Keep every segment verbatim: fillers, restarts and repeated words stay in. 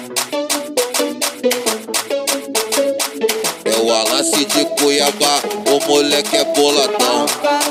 É o Wallace de Cuiabá, o moleque é boladão.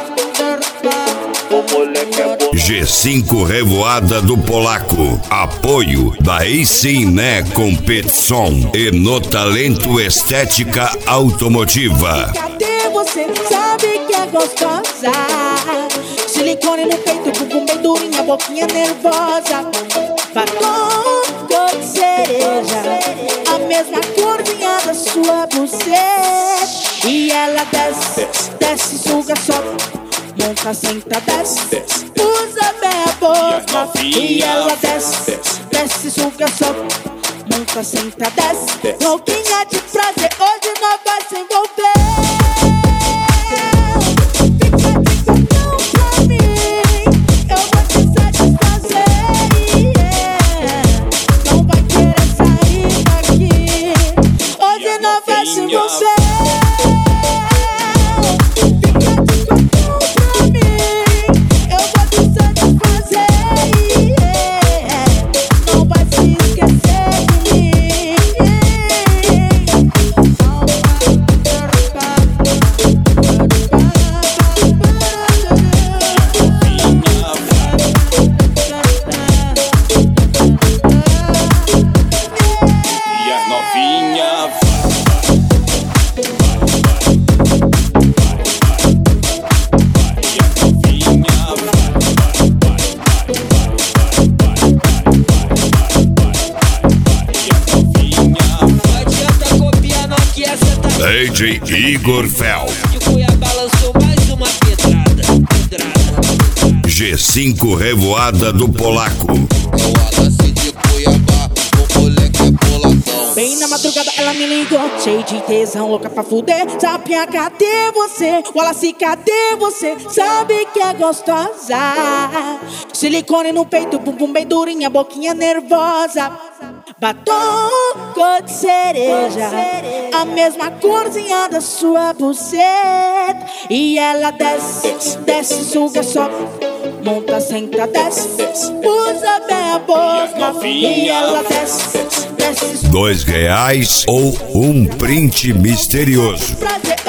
O moleque é boladão. G cinco Revoada do Polaco. Apoio da Né Competição e no Talento Estética Automotiva. Cadê você? Sabe que é gostosa. Silicone no peito, bumbum bem durinha, boquinha nervosa. Batom cor de cereja, a mesma corzinha da sua buceta. E ela desce, desce, suga, sobe, monta, senta, desce, usa bem a boca. E ela desce, desce, suga, sobe, monta, senta, desce. Louquinha de prazer, hoje nós vai se envolver. D J Igor Fel. De Cuiabá lançou mais uma pedrada, pedrada. G cinco Revoada do Polaco. É o Wallace de Cuiabá, o moleque é boladão. Bem na madrugada ela me ligou, cheio de tesão, louca pra fuder. Sapinha, cadê você? Wallace, cadê você? Sabe que é gostosa. Silicone no peito, bumbum bem durinha, boquinha nervosa. Batom cor de cereja, a mesma corzinha da sua buceta. E ela desce, desce, suga, sobe, monta, senta, desce, usa bem a boca. E ela desce, desce, Dois reais ou um print misterioso. prazer.